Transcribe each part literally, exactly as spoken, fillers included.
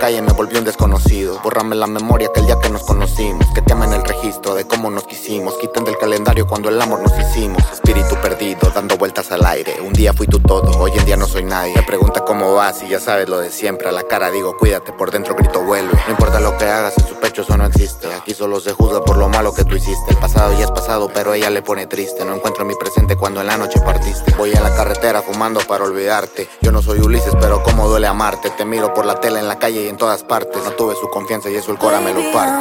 calle me volvió un desconocido. Bórrame la memoria aquel día que nos conocimos. Que quemen el registro de cómo nos quisimos. Quiten del calendario cuando el amor nos hicimos. Espíritu perdido, dando vueltas al aire. Un día fui tu todo, hoy en día no soy nadie. Me pregunta cómo vas y ya sabes lo de siempre. A la cara digo cuídate, por dentro grito vuelve. No importa lo que hagas, en su pecho eso no existe. Aquí solo se juzga por lo malo que tú hiciste. El pasado ya es pasado, pero ella le pone triste. No encuentro mi presente cuando en la noche partiste. Voy en la carretera fumando para olvidarte. Yo no soy Ulises, pero cómo duele amarte. Te miro por la tele, en la calle y en todas partes. No tuve su confianza y eso el cora me lo parte.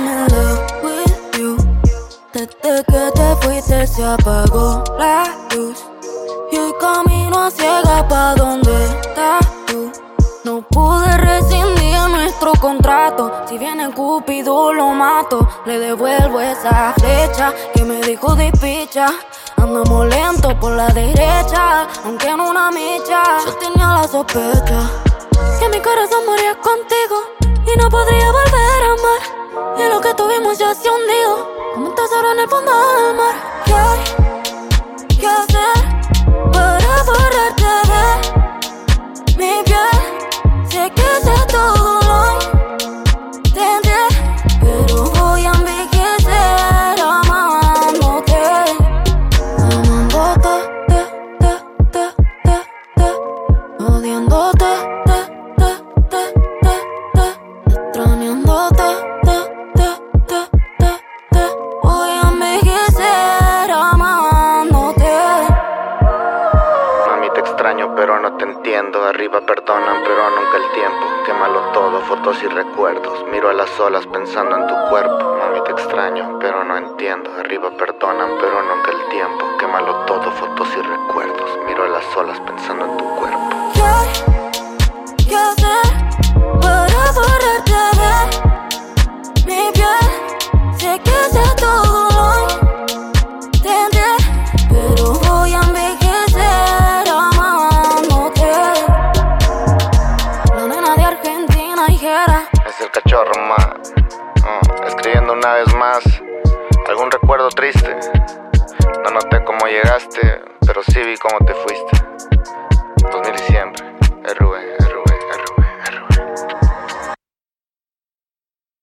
Desde que te fuiste se apagó la luz y hoy camino a ciegas pa' donde estás tú. No pude rescindir nuestro contrato. Si viene Cupido lo mato. Le devuelvo esa flecha que me dijo despicha. Andamos lento por la derecha, aunque en una micha. Yo tenía la sospecha que mi corazón moría contigo y no podría volver a amar. Y lo que tuvimos ya se hundido como un tesoro en el fondo del mar. ¿Qué hay que hacer para borrarte de mi piel? Sé que sé todo lo intenté, pero voy a envejecer amándote. Amándote, te, te, te, te, te, odiándote, te, te, te, te, te, extrañándote, te, te, te, te, te. Voy a envejecer amándote. Mami, te extraño pero no te entiendo. Arriba perdonan pero nunca el tiempo. Quémalo todo, fotos y recuerdos. Miro a las olas pensando en tu cuerpo. Mami, te extraño pero no entiendo. Arriba perdonan pero nunca el tiempo. Quémalo todo, fotos y recuerdos. Miro a las olas pensando en tu cuerpo.